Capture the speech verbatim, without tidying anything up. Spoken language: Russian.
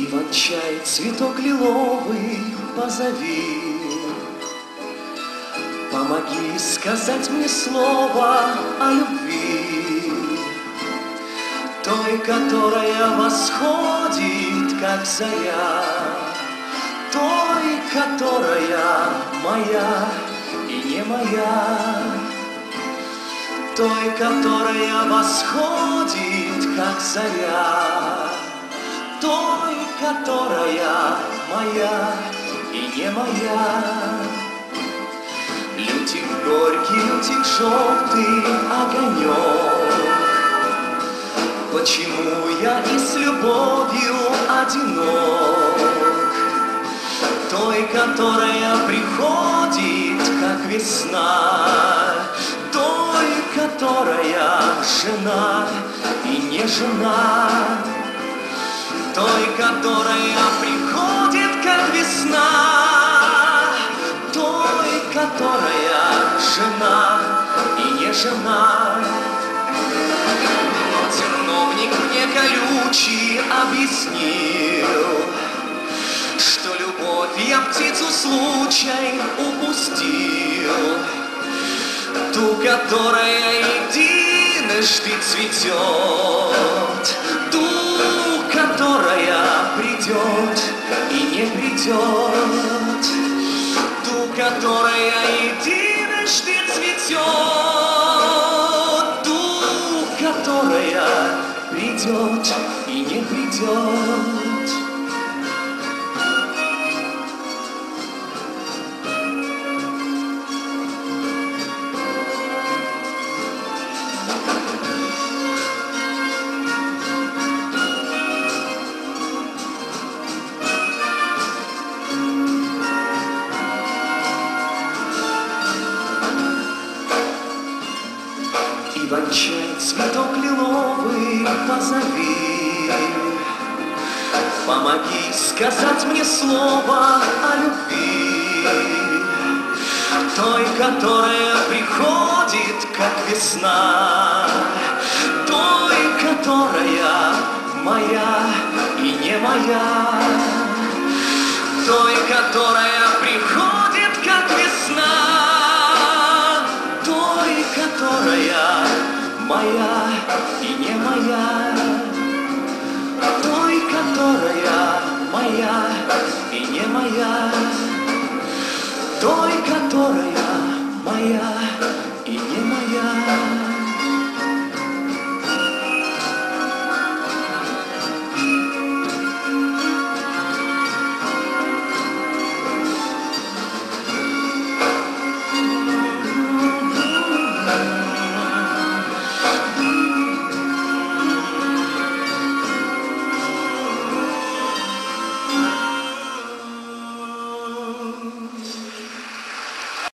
Иван-чай, цветок лиловый, позови. Помоги сказать мне слово о любви, той, которая восходит, как заря, той, которая моя и не моя, той, которая восходит, как заря, той, которая моя и не моя. Лютик горький, лютик желтый огонек, почему я и с любовью одинок? Той, которая приходит, как весна, той, которая жена и не жена, той, которая приходит, как весна, той, которая жена и не жена. Терновник мне колючий объяснил, что любовь я птицу случай упустил, ту, которая единожды цветет, ту, которая придет и не придет, ту, которая единожды цветет, ту, которая придет и не придет. Иван-чай, цветок лиловый, позови. Помоги сказать мне слово о любви, той, которая приходит, как весна, той, которая моя и не моя, той, которая приходит, как весна, той, которая моя и не моя, той, которая моя и не моя, той, которая моя